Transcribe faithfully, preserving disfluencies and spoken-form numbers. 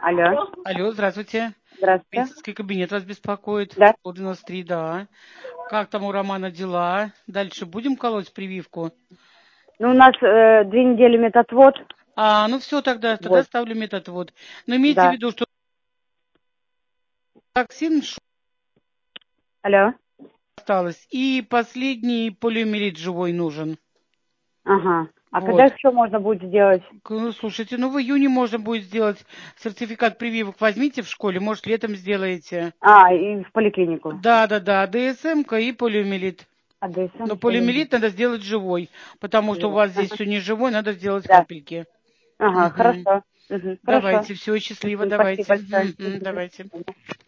Алло. Алло, здравствуйте. Здравствуйте. Медицинский кабинет вас беспокоит? Да. сто девяносто три, да. Как там у Романа дела? Дальше будем колоть прививку? Ну, у нас э, две недели метатвод. А, ну все, тогда, тогда Вот. ставлю метатвод. Но имейте в Да. виду, что вакцин ш- Алло. осталось. И последний полиомиелит живой нужен. Ага. А когда Вот. еще можно будет сделать? К- Ну, слушайте, ну в июне можно будет сделать сертификат прививок. Возьмите в школе, может, летом сделаете. А, и в поликлинику. Да, да, да, ДСМ-ка и полиомиелит. А ДСМ, Но поликлинику. полиомиелит надо сделать живой, потому что у вас здесь Ага. все не живой, надо сделать Да. капельки. Ага, Мгм. хорошо. Угу. Хорошо. Давайте, все, счастливо, Мгм. Спасибо давайте. большое. Мгм, давайте. Мгм.